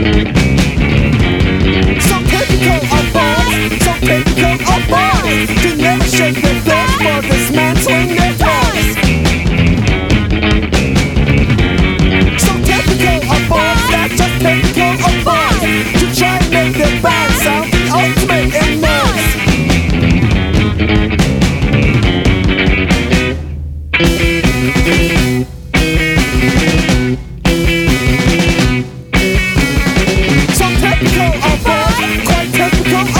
So typical of boys, so typical of boys, to never shake their fist for dismantling their toys. So typical of boys, that's just typical of boys, to try and make their band sound the ultimate in noise. So typical of boys, quite typical